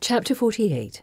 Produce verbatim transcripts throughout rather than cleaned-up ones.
Chapter forty-eight.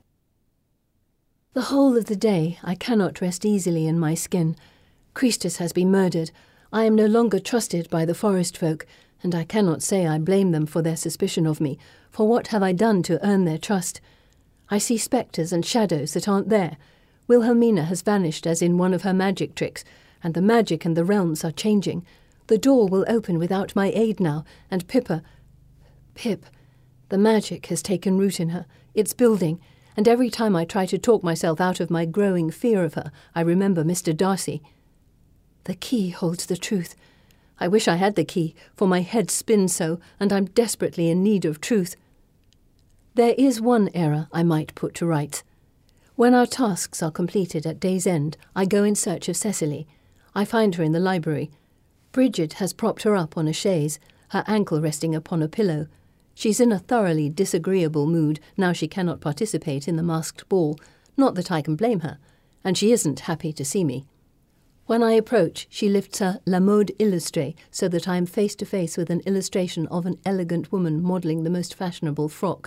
The whole of the day I cannot rest easily in my skin. Christus has been murdered. I am no longer trusted by the forest folk, and I cannot say I blame them for their suspicion of me, for what have I done to earn their trust? I see spectres and shadows that aren't there. Wilhelmina has vanished as in one of her magic tricks, and the magic and the realms are changing. The door will open without my aid now, and Pippa... Pip... The magic has taken root in her. It's building, and every time I try to talk myself out of my growing fear of her, I remember Mister Darcy. The key holds the truth. I wish I had the key, for my head spins so, and I'm desperately in need of truth. There is one error I might put to rights. When our tasks are completed at day's end, I go in search of Cecily. I find her in the library. Bridget has propped her up on a chaise, her ankle resting upon a pillow. She's in a thoroughly disagreeable mood now she cannot participate in the masked ball, not that I can blame her, and she isn't happy to see me. When I approach, she lifts her La Mode Illustrée so that I am face to face with an illustration of an elegant woman modelling the most fashionable frock.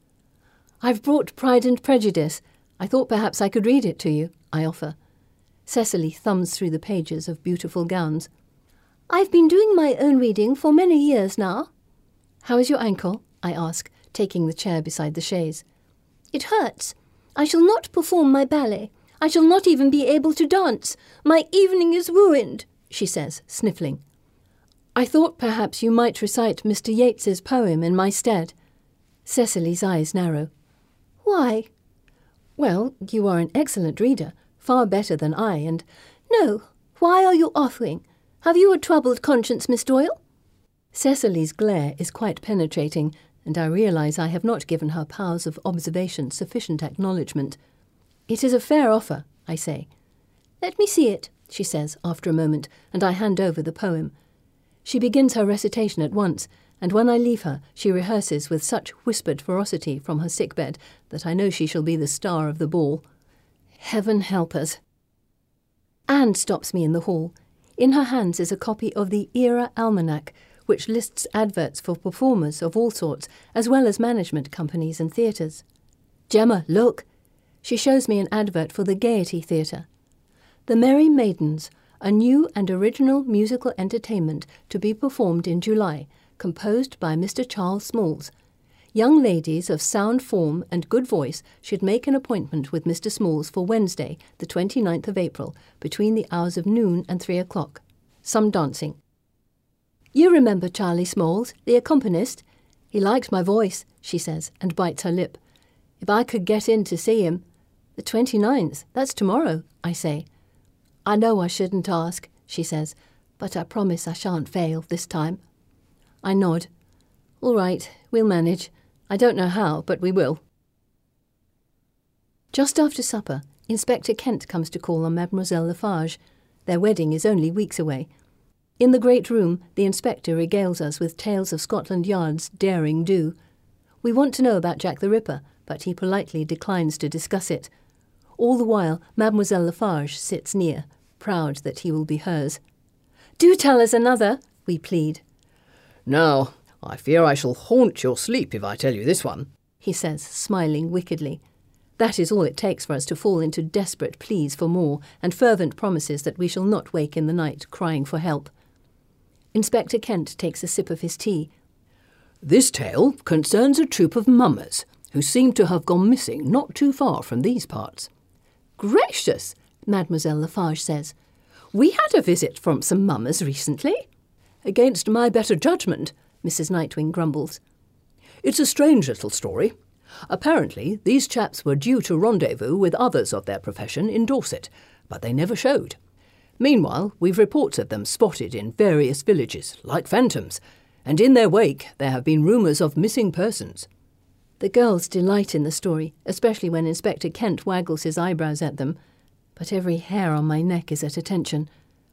"I've brought Pride and Prejudice. I thought perhaps I could read it to you," I offer. Cecily thumbs through the pages of beautiful gowns. "I've been doing my own reading for many years now." "How is your ankle?" I ask, taking the chair beside the chaise. "It hurts. I shall not perform my ballet. I shall not even be able to dance. My evening is ruined," she says, sniffling. "I thought perhaps you might recite Mister Yeats's poem in my stead." Cecily's eyes narrow. "Why?" "Well, you are an excellent reader, far better than I, and—" "No. Why are you offering? Have you a troubled conscience, Miss Doyle?" Cecily's glare is quite penetrating, and I realise I have not given her powers of observation sufficient acknowledgement. "It is a fair offer," I say. "Let me see it," she says after a moment, and I hand over the poem. She begins her recitation at once, and when I leave her, she rehearses with such whispered ferocity from her sickbed that I know she shall be the star of the ball. Heaven help us. Anne stops me in the hall. In her hands is a copy of the Era Almanac, which lists adverts for performers of all sorts, as well as management companies and theatres. "Gemma, look!" She shows me an advert for the Gaiety Theatre. "The Merry Maidens, a new and original musical entertainment to be performed in July, composed by Mister Charles Smalls. Young ladies of sound form and good voice should make an appointment with Mister Smalls for Wednesday, the twenty-ninth of April, between the hours of noon and three o'clock. Some dancing." "You remember Charlie Smalls, the accompanist? He liked my voice," she says, and bites her lip. "If I could get in to see him—" "The twenty-ninth, that's tomorrow," I say. "I know I shouldn't ask," she says, "but I promise I shan't fail this time." I nod. "All right, we'll manage. I don't know how, but we will." Just after supper, Inspector Kent comes to call on Mademoiselle Lafarge. Their wedding is only weeks away. In the great room, the inspector regales us with tales of Scotland Yard's daring do. We want to know about Jack the Ripper, but he politely declines to discuss it. All the while, Mademoiselle Lafarge sits near, proud that he will be hers. "Do tell us another," we plead. "Now, I fear I shall haunt your sleep if I tell you this one," he says, smiling wickedly. That is all it takes for us to fall into desperate pleas for more and fervent promises that we shall not wake in the night crying for help. Inspector Kent takes a sip of his tea. "This tale concerns a troop of mummers who seem to have gone missing not too far from these parts." "Gracious," Mademoiselle Lafarge says. "We had a visit from some mummers recently." "Against my better judgment," Missus Nightwing grumbles. "It's a strange little story. Apparently, these chaps were due to rendezvous with others of their profession in Dorset, but they never showed. Meanwhile, we've reports of them spotted in various villages, like phantoms, and in their wake there have been rumours of missing persons." The girls delight in the story, especially when Inspector Kent waggles his eyebrows at them. But every hair on my neck is at attention.